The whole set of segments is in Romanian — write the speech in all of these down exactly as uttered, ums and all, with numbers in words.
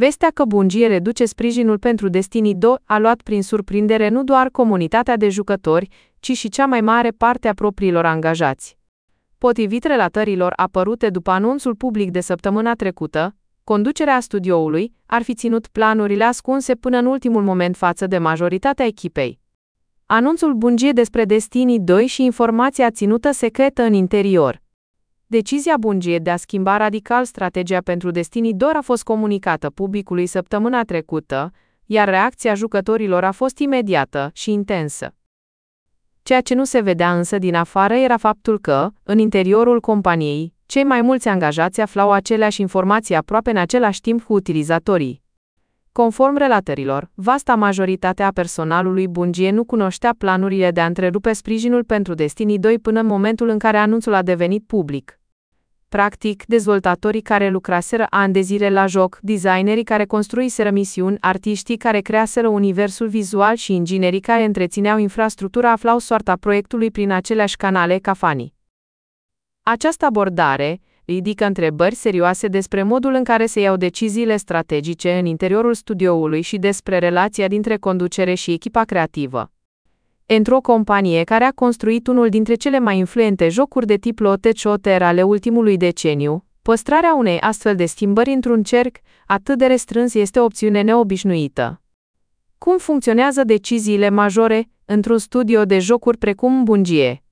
Vestea că Bungie reduce sprijinul pentru Destiny doi a luat prin surprindere nu doar comunitatea de jucători, ci și cea mai mare parte a propriilor angajați. Potrivit relatărilor apărute după anunțul public de săptămâna trecută, conducerea studioului ar fi ținut planurile ascunse până în ultimul moment față de majoritatea echipei. Anunțul Bungie despre Destiny doi și informația ținută secretă în interior. Decizia Bungie de a schimba radical strategia pentru Destiny doi a fost comunicată publicului săptămâna trecută, iar reacția jucătorilor a fost imediată și intensă. Ceea ce nu se vedea însă din afară era faptul că, în interiorul companiei, cei mai mulți angajați aflau aceleași informații aproape în același timp cu utilizatorii. Conform relatărilor, vasta majoritate a personalului Bungie nu cunoștea planurile de a întrerupe sprijinul pentru Destiny doi până în momentul în care anunțul a devenit public. Practic, dezvoltatorii care lucraseră ani de zile la joc, designerii care construiseră misiuni, artiștii care creaseră universul vizual și inginerii care întrețineau infrastructura aflau soarta proiectului prin aceleași canale ca fanii. Această abordare ridică întrebări serioase despre modul în care se iau deciziile strategice în interiorul studioului și despre relația dintre conducere și echipa creativă. Într-o companie care a construit unul dintre cele mai influente jocuri de tip loot-shooter ale ultimului deceniu, păstrarea unei astfel de schimbări într-un cerc atât de restrâns este o opțiune neobișnuită. Cum funcționează deciziile majore într-un studio de jocuri precum Bungie?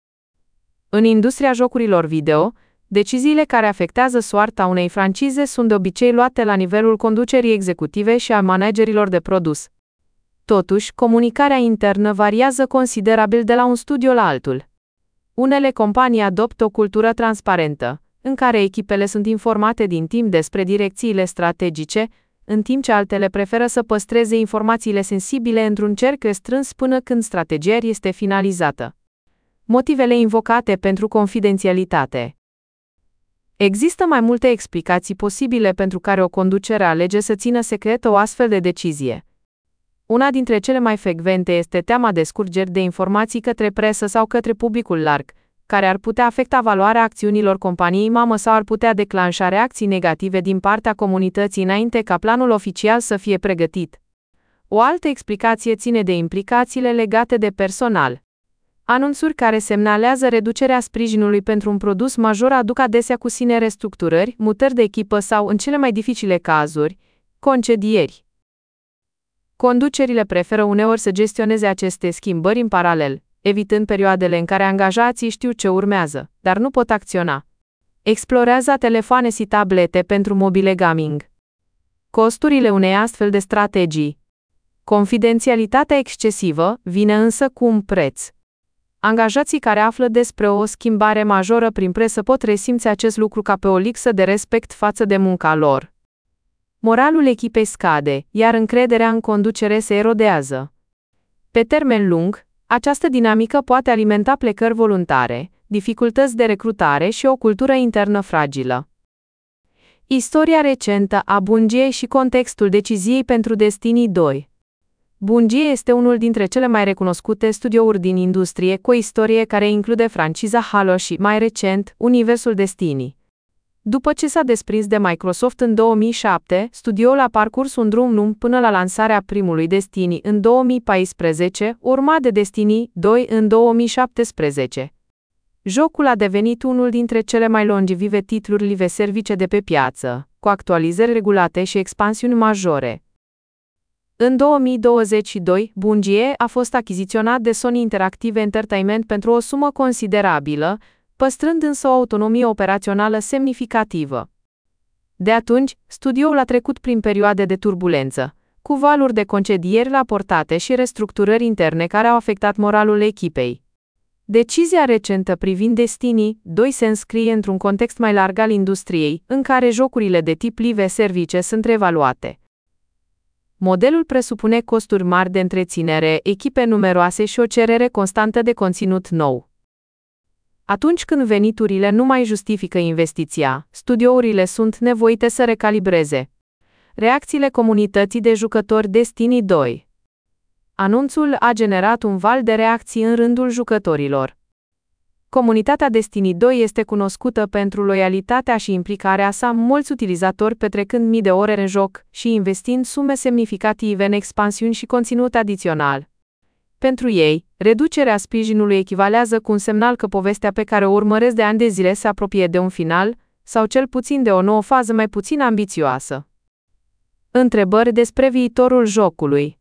În industria jocurilor video, deciziile care afectează soarta unei francize sunt de obicei luate la nivelul conducerii executive și a managerilor de produs. Totuși, comunicarea internă variază considerabil de la un studio la altul. Unele companii adoptă o cultură transparentă, în care echipele sunt informate din timp despre direcțiile strategice, în timp ce altele preferă să păstreze informațiile sensibile într-un cerc restrâns până când strategia este finalizată. Motivele invocate pentru confidențialitate. Există mai multe explicații posibile pentru care o conducere alege să țină secretă o astfel de decizie. Una dintre cele mai frecvente este teama de scurgeri de informații către presă sau către publicul larg, care ar putea afecta valoarea acțiunilor companiei mamă sau ar putea declanșa reacții negative din partea comunității înainte ca planul oficial să fie pregătit. O altă explicație ține de implicațiile legate de personal. Anunțuri care semnalează reducerea sprijinului pentru un produs major aduc adesea cu sine restructurări, mutări de echipă sau, în cele mai dificile cazuri, concedieri. Conducerile preferă uneori să gestioneze aceste schimbări în paralel, evitând perioadele în care angajații știu ce urmează, dar nu pot acționa. Explorează telefoane și tablete pentru mobile gaming. Costurile unei astfel de strategii. Confidențialitatea excesivă vine însă cu un preț. Angajații care află despre o schimbare majoră prin presă pot resimți acest lucru ca pe o lipsă de respect față de munca lor. Moralul echipei scade, iar încrederea în conducere se erodează. Pe termen lung, această dinamică poate alimenta plecări voluntare, dificultăți de recrutare și o cultură internă fragilă. Istoria recentă a Bungie și contextul deciziei pentru Destiny doi. Bungie este unul dintre cele mai recunoscute studiouri din industrie cu o istorie care include franciza Halo și, mai recent, universul Destiny. După ce s-a desprins de Microsoft în două mii șapte, studioul a parcurs un drum lung până la lansarea primului Destiny în două mii paisprezece, urmat de Destiny doi în două mii șaptesprezece. Jocul a devenit unul dintre cele mai longevive titluri live service de pe piață, cu actualizări regulate și expansiuni majore. În două mii douăzeci și doi, Bungie a fost achiziționat de Sony Interactive Entertainment pentru o sumă considerabilă, păstrând însă o autonomie operațională semnificativă. De atunci, studioul a trecut prin perioade de turbulență, cu valuri de concedieri raportate și restructurări interne care au afectat moralul echipei. Decizia recentă privind Destiny doi se înscrie într-un context mai larg al industriei, în care jocurile de tip live service sunt reevaluate. Modelul presupune costuri mari de întreținere, echipe numeroase și o cerere constantă de conținut nou. Atunci când veniturile nu mai justifică investiția, studiourile sunt nevoite să recalibreze. Reacțiile comunității de jucători Destiny doi. Anunțul a generat un val de reacții în rândul jucătorilor. Comunitatea Destiny doi este cunoscută pentru loialitatea și implicarea sa, mulți utilizatori petrecând mii de ore în joc și investind sume semnificative în expansiuni și conținut adițional. Pentru ei, reducerea sprijinului echivalează cu un semnal că povestea pe care o urmăresc de ani de zile se apropie de un final, sau cel puțin de o nouă fază mai puțin ambițioasă. Întrebări despre viitorul jocului.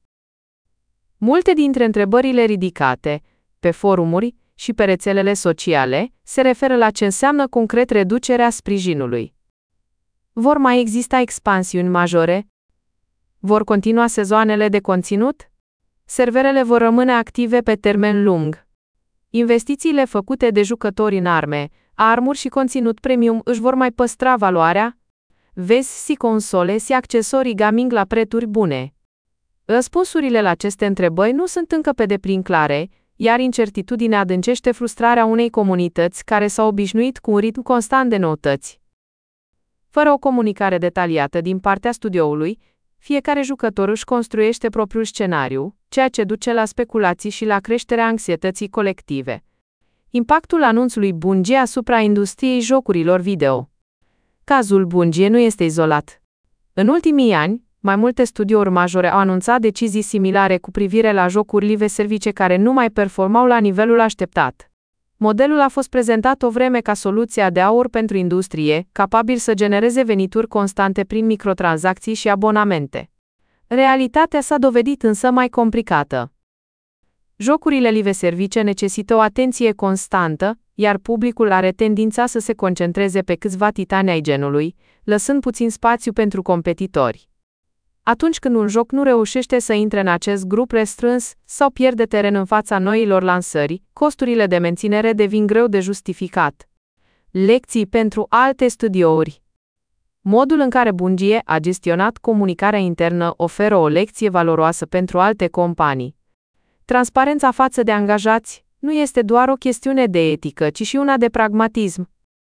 Multe dintre întrebările ridicate, pe forumuri și pe rețelele sociale, se referă la ce înseamnă concret reducerea sprijinului. Vor mai exista expansiuni majore? Vor continua sezoanele de conținut? Serverele vor rămâne active pe termen lung. Investițiile făcute de jucători în arme, armuri și conținut premium își vor mai păstra valoarea? Vezi și console și accesorii gaming la prețuri bune. Răspunsurile la aceste întrebări nu sunt încă pe deplin clare, iar incertitudinea adâncește frustrarea unei comunități care s-au obișnuit cu un ritm constant de noutăți. Fără o comunicare detaliată din partea studioului, fiecare jucător își construiește propriul scenariu, ceea ce duce la speculații și la creșterea anxietății colective. Impactul anunțului Bungie asupra industriei jocurilor video. Cazul Bungie nu este izolat. În ultimii ani, mai multe studiouri majore au anunțat decizii similare cu privire la jocuri live service care nu mai performau la nivelul așteptat. Modelul a fost prezentat o vreme ca soluția de aur pentru industrie, capabil să genereze venituri constante prin microtransacții și abonamente. Realitatea s-a dovedit însă mai complicată. Jocurile live service necesită o atenție constantă, iar publicul are tendința să se concentreze pe câțiva titani ai genului, lăsând puțin spațiu pentru competitori. Atunci când un joc nu reușește să intre în acest grup restrâns sau pierde teren în fața noilor lansări, costurile de menținere devin greu de justificat. Lecții pentru alte studiouri. Modul în care Bungie a gestionat comunicarea internă oferă o lecție valoroasă pentru alte companii. Transparența față de angajați nu este doar o chestiune de etică, ci și una de pragmatism.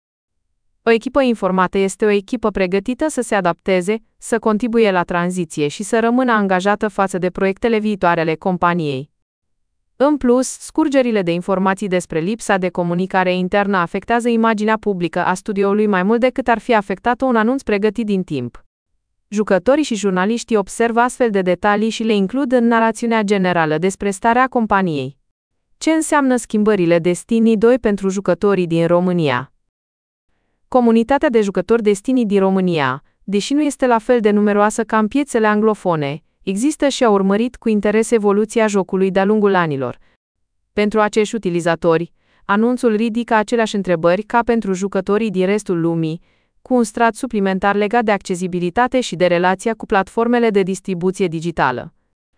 O echipă informată este o echipă pregătită să se adapteze, să contribuie la tranziție și să rămână angajată față de proiectele viitoare ale companiei. În plus, scurgerile de informații despre lipsa de comunicare internă afectează imaginea publică a studioului mai mult decât ar fi afectat un anunț pregătit din timp. Jucătorii și jurnaliștii observă astfel de detalii și le includ în narațiunea generală despre starea companiei. Ce înseamnă schimbările Destiny doi pentru jucătorii din România? Comunitatea de jucători Destiny din România, deși nu este la fel de numeroasă ca în piețele anglofone, există și a urmărit cu interes evoluția jocului de-a lungul anilor. Pentru acești utilizatori, anunțul ridică aceleași întrebări ca pentru jucătorii din restul lumii, cu un strat suplimentar legat de accesibilitate și de relația cu platformele de distribuție digitală.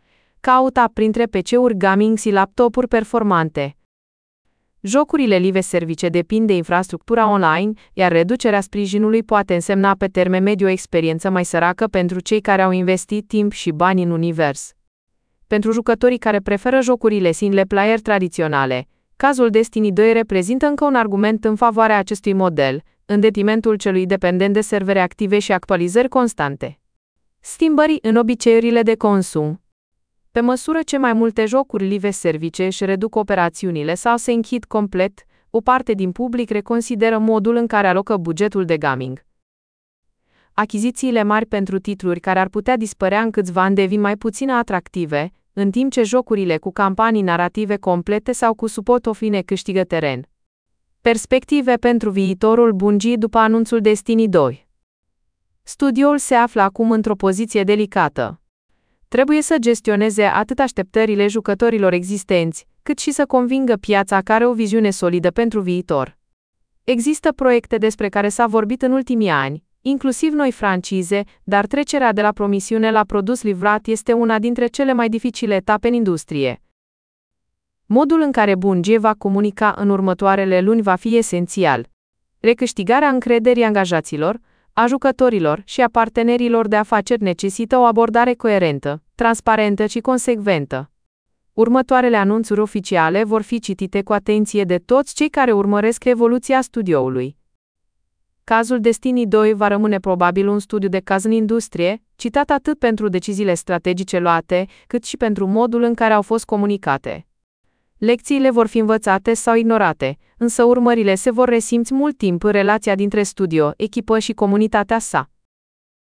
Caută printre P C-uri gaming și laptopuri performante. Jocurile live service depind de infrastructura online, iar reducerea sprijinului poate însemna pe termen mediu o experiență mai săracă pentru cei care au investit timp și bani în univers. Pentru jucătorii care preferă jocurile single player tradiționale, cazul Destiny doi reprezintă încă un argument în favoarea acestui model, în detrimentul celui dependent de servere active și actualizări constante. Schimbări în obiceiurile de consum. Pe măsură ce mai multe jocuri live service își reduc operațiunile sau se închid complet, o parte din public reconsideră modul în care alocă bugetul de gaming. Achizițiile mari pentru titluri care ar putea dispărea în câțiva ani devin mai puțin atractive, în timp ce jocurile cu campanii narrative complete sau cu suport offline câștigă teren. Perspective pentru viitorul Bungie după anunțul Destiny doi. Studioul se află acum într-o poziție delicată. Trebuie să gestioneze atât așteptările jucătorilor existenți, cât și să convingă piața care are o viziune solidă pentru viitor. Există proiecte despre care s-a vorbit în ultimii ani, inclusiv noi francize, dar trecerea de la promisiune la produs livrat este una dintre cele mai dificile etape în industrie. Modul în care Bungie va comunica în următoarele luni va fi esențial. Recâștigarea încrederii angajaților, a jucătorilor și a partenerilor de afaceri necesită o abordare coerentă, transparentă și consecventă. Următoarele anunțuri oficiale vor fi citite cu atenție de toți cei care urmăresc evoluția studioului. Cazul Destiny doi va rămâne probabil un studiu de caz în industrie, citat atât pentru deciziile strategice luate, cât și pentru modul în care au fost comunicate. Lecțiile vor fi învățate sau ignorate, însă urmările se vor resimți mult timp în relația dintre studio, echipă și comunitatea sa.